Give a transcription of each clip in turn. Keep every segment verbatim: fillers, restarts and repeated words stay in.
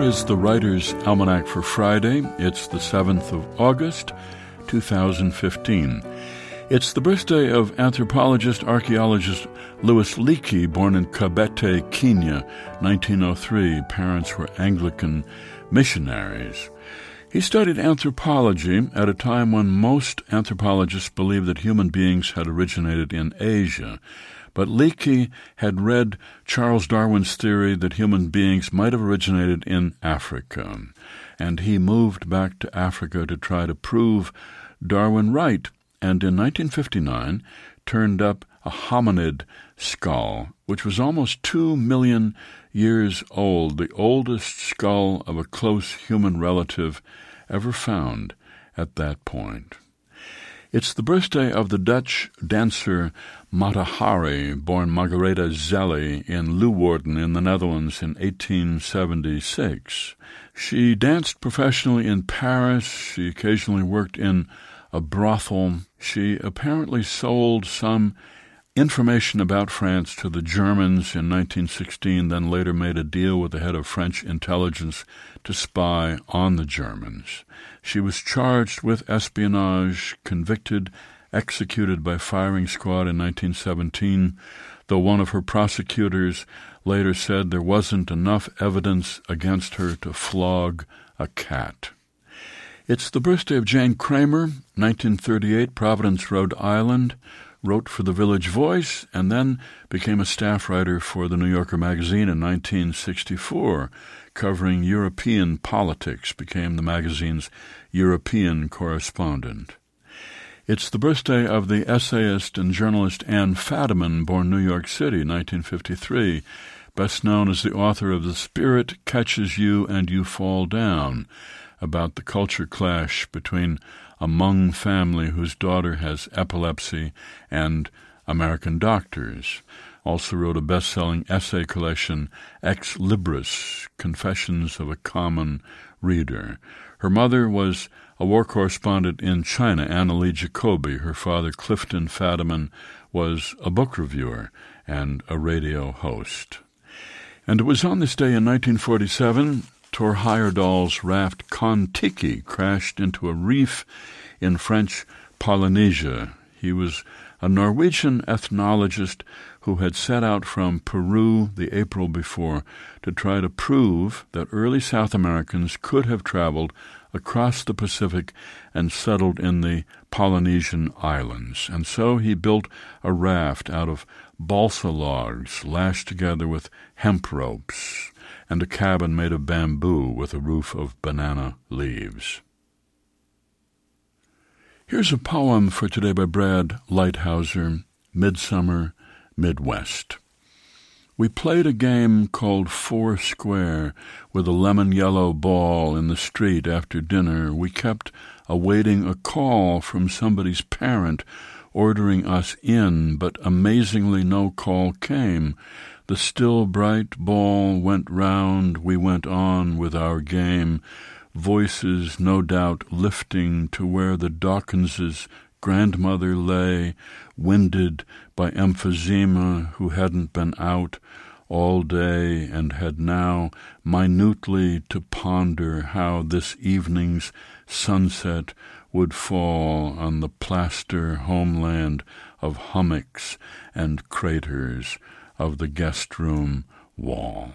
is the Writer's Almanac for Friday. It's the seventh of August, two thousand fifteen. It's the birthday of anthropologist, archaeologist Louis Leakey, born in Kabete, Kenya, nineteen oh three. Parents were Anglican missionaries. He studied anthropology at a time when most anthropologists believed that human beings had originated in Asia. But Leakey had read Charles Darwin's theory that human beings might have originated in Africa, and he moved back to Africa to try to prove Darwin right, and in nineteen fifty-nine turned up a hominid skull, which was almost two million years old, the oldest skull of a close human relative ever found at that point. It's the birthday of the Dutch dancer Mata Hari, born Margaretha Zelli in Leeuwarden in the Netherlands in eighteen seventy-six. She danced professionally in Paris. She occasionally worked in a brothel. She apparently sold some information about France to the Germans in nineteen sixteen, then later made a deal with the head of French intelligence to spy on the Germans. She was charged with espionage, convicted, executed by firing squad in nineteen seventeen, though one of her prosecutors later said there wasn't enough evidence against her to flog a cat. It's the birthday of Jane Kramer, nineteen thirty-eight, Providence, Rhode Island, wrote for the Village Voice, and then became a staff writer for the New Yorker magazine in nineteen sixty-four, covering European politics, became the magazine's European correspondent. It's the birthday of the essayist and journalist Ann Fadiman, born New York City, nineteen fifty-three, best known as the author of The Spirit Catches You and You Fall Down, about the culture clash between a Hmong family whose daughter has epilepsy and American doctors. Also wrote a best-selling essay collection, Ex Libris, Confessions of a Common Reader. Her mother was a war correspondent in China, Anna Lee Jacoby. Her father, Clifton Fadiman, was a book reviewer and a radio host. And it was on this day in nineteen forty-seven, Thor Heyerdahl's raft Kon-Tiki crashed into a reef in French Polynesia. He was a Norwegian ethnologist who had set out from Peru the April before to try to prove that early South Americans could have traveled across the Pacific and settled in the Polynesian islands. And so he built a raft out of balsa logs lashed together with hemp ropes, and a cabin made of bamboo with a roof of banana leaves. Here's a poem for today by Brad Lighthouser, Midsummer Midwest. We played a game called Four Square with a lemon-yellow ball in the street after dinner. We kept awaiting a call from somebody's parent ordering us in, but amazingly no call came. The still bright ball went round, we went on with our game, voices no doubt lifting to where the Dawkinses' grandmother lay, winded by emphysema, who hadn't been out all day and had now minutely to ponder how this evening's sunset would fall on the plaster homeland of hummocks and craters of the guest room wall.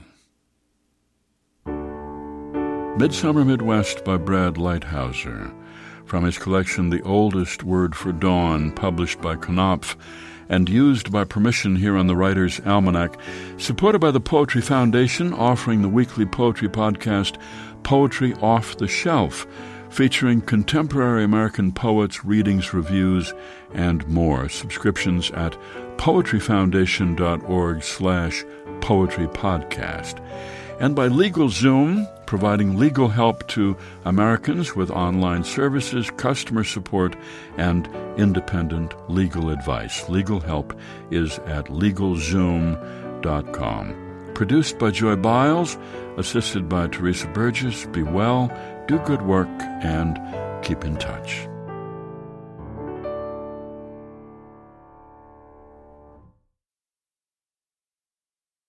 Midsummer Midwest by Brad Lighthouser, from his collection The Oldest Word for Dawn, published by Knopf and used by permission here on the Writer's Almanac, supported by the Poetry Foundation, offering the weekly poetry podcast Poetry Off the Shelf, featuring contemporary American poets, readings, reviews, and more. Subscriptions at poetryfoundation.org slash poetry podcast. And by LegalZoom, providing legal help to Americans with online services, customer support, and independent legal advice. Legal help is at legal zoom dot com. Produced by Joy Biles, assisted by Teresa Burgess. Be well, do good work, and keep in touch.